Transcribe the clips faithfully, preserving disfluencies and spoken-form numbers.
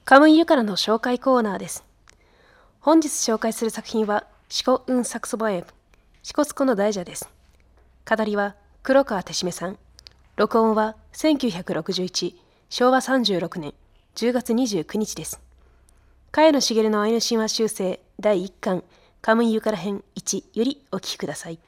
カムイユからの紹介コーナーです。本日紹介する作品はシコ・ウン・サクソボエム、シコスコの大蛇です。語りは黒川手締さん。録音はせんきゅうひゃくろくじゅういち、しょうわさんじゅうろくねんじゅうがつにじゅうくにちです。茅野茂のアイヌ神話修正だいいっかんカムイユから編いちよりお聞きください。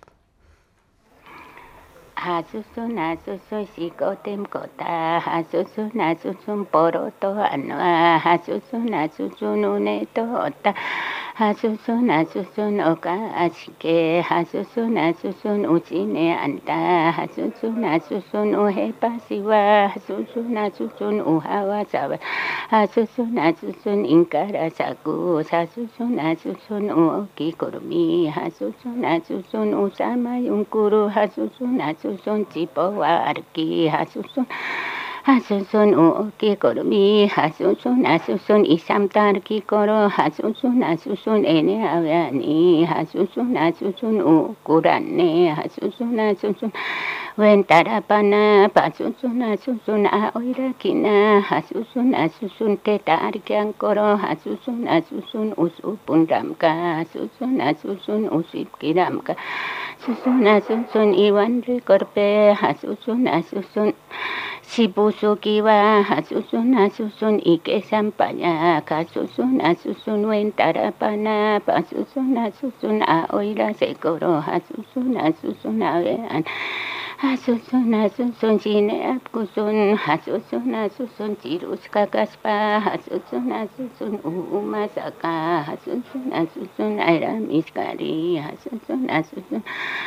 Hasusun hasusun sikotem kota hasusun hasusun poroto anwa hasusun hasusun uneto ota hasusun hasusun oka ashike hasusun hasusun uchine anta hasusun hasusun uhepa siwa hasusun hasusun uhawa sawa hasusun hasusun inkara saku hasusun hasusun uoki kurumi hasusun hasusun usama yunkuru hasusun hasusun Hasusun cipowa arki hasusun hasusun uoki korumi hasusun hasusun isam tarki koro hasusun hasusun ene awyani hasusun hasusun ukurane hasusun hasusun wentarapana pasusun hasusun aoirakina hasusun hasusun teta arkian koro hasusun hasusun usupun ramka hasusun hasusun usipki ramka Susun asusun iwan rekorpe hasusun asusun sibusu kiwa hasusun asusun ike sampanya kasusun asusun wentarapana pasusun asusun aoira sekoro hasusun asusun awean hasusun asusun sine apkusun hasusun asusun cirus kakaspa hasusun asusun umasaka hasusun asusun airamiskari hasusun asusun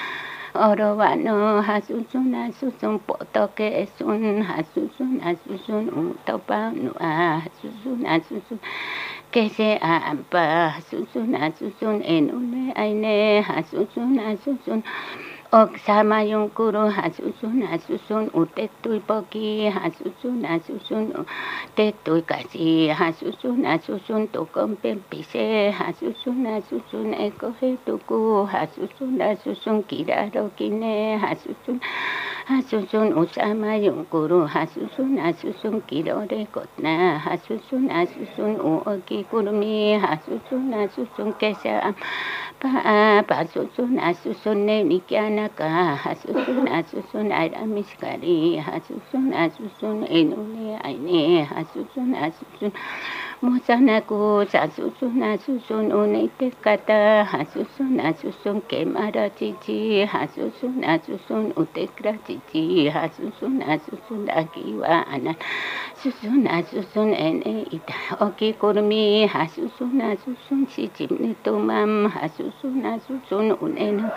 Orowano hasusun hasusun potoke esun hasusun hasusun utopanua hasusun hasusun kese ampa hasusun hasusun enune aine hasusun hasusun Oksama yunkuru hasusun hasusun utetui poki hasusun hasusun tetui kasi hasusun hasusun tukom pempise hasusun hasusun ekohe tuku hasusun hasusun kiraro kine hasusun hasusun usama yunkuru hasusun hasusun kirore kotna hasusun hasusun uoki kurmi hasusun hasusun kesa pa pasusun hasusun nenikiana ka hasusun hasusun airamiskari hasusun hasusun enune aine hasusun hasusun musanaku hasusun hasusun unete kata hasusun hasusun kemara cici hasusun hasusun utekra cici hasusun hasusun akiwa anan susun hasusun ene ita oki kurmi hasusun hasusun sicimni tumam hasusun hasusun unenu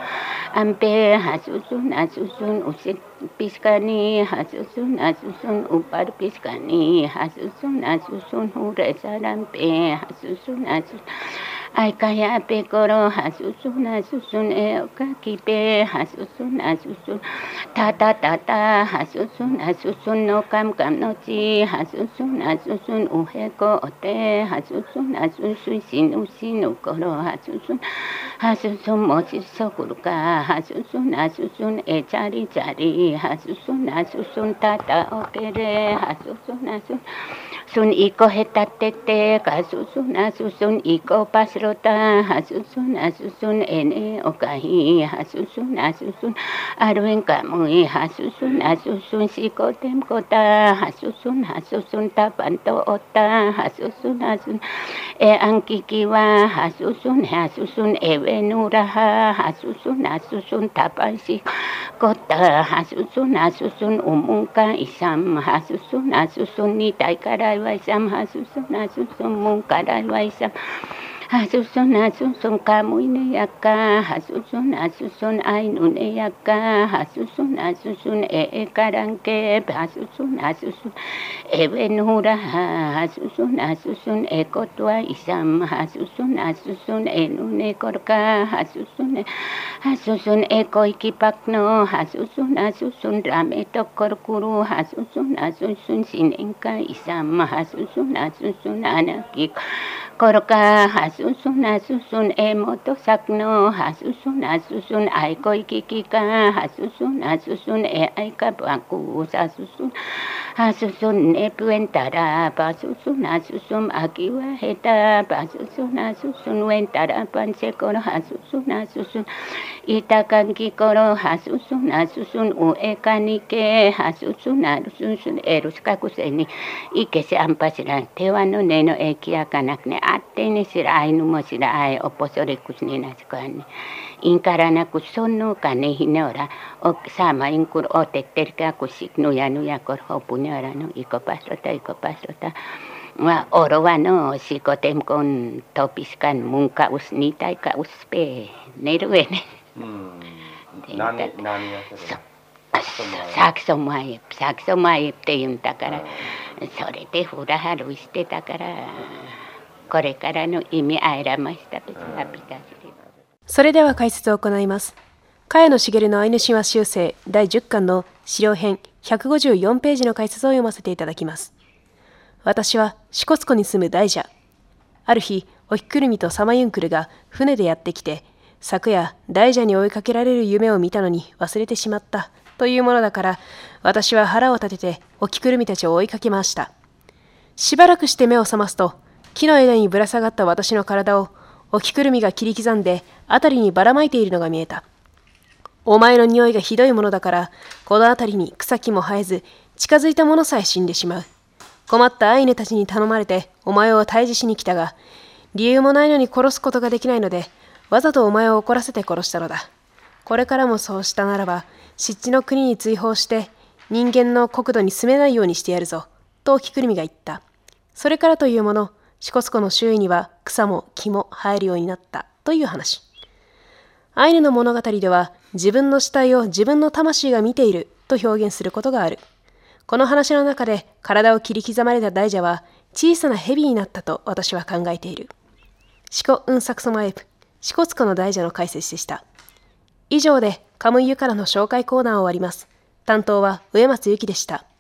ampe hasusun hasusun usik piskani hasusun hasusun upar piskani hasusun hasusun huresarampe hasusun hasusun ay kaya pekoro hasusun hasusun eoka kipe hasusun hasusun tata tata hasusun hasusun no kam kam no chi hasusun hasusun uheko ote hasusun hasusun sinu sinu koro hasusun hasusun mochi sokuruka hasusun hasusun e cari cari hasusun hasusun tata okere hasusun hasusun sun iko hetatete kasusun hasusun iko pasrota hasusun hasusun ene okahi hasusun hasusun arwen kamui hasusun hasusun sikotem kota hasusun hasusun tapanto ota hasusun hasusun e angkikiwa hasusun hasusun ewenuraha hasusun hasusun tapasi kota hasusun hasusun umungka isam hasusun hasusun nitai karai waisam hasusun hasusun mungkarai waisam hasusun hasusun kamu ini yaka hasusun hasusun ainune yaka hasusun hasusun e karangke hasusun hasusun ewenura hasusun hasusun ekotwa isam hasusun hasusun enune korka hasusun hasusun ekoikipakno hasusun hasusun rame tokor kuru hasusun hasusun sinengka isam hasusun hasusun anakik korka hasusun hasusun emoto sakno hasusun hasusun aiko ikikika hasusun hasusun e aika baku hasusun Hasusun nepuentara pasusun asusum akiwa heta pasusun asusun wentara pansekoro hasusun asusun itakan kikoro hasusun asusun uekanike hasusun asusun eruskakuseni ike se ampasira tewano neno ekia kanakne atene sira ainumo sira ai oposorekus nina skane inkarana kusono kane hinora ok sama inkur oteterka kusiknu yanu yakor hopune ora no iko paslota iko paslota wa orowano sikotem kon topiskan munka usnita ka uspe neruene nani nani ya sakso mai sakso mai te yun takara sorete hura haruiste takara kore kara no imi airamashita apita それでは解説を行います。茅野茂のアイヌ神話修正だいじゅっかんの資料編ひゃくごじゅうよんページの解説を読ませていただきます。私は支笏湖に住む大蛇。ある日、おひくるみとサマユンクルが船でやってきて、昨夜大蛇に追いかけられる夢を見たのに忘れてしまったというものだから、私は腹を立てておひくるみたちを追いかけました。しばらくして目を覚ますと、木の枝にぶら下がった私の体をおひくるみが切り刻んで辺りにばらまいているのが見えた。お前の匂いがひどいものだから、この辺りに草木も生えず、近づいた者さえ死んでしまう。困ったアイヌたちに頼まれてお前を退治しに来たが、理由もないのに殺すことができないので、わざとお前を怒らせて殺したのだ。これからもそうしたならば、湿地の国に追放して、人間の国土に住めないようにしてやるぞ、とおひくるみが言った。それからというもの、支笏湖の周囲には草も木も生えるようになったという話。アイヌの物語では自分の死体を自分の魂が見ていると表現することがある。この話の中で体を切り刻まれた大蛇は小さな蛇になったと私は考えている。シコ・ウンサクソマエプ、支笏湖の大蛇の解説でした。以上でカムイユからの紹介コーナーを終わります。担当は植松由紀でした。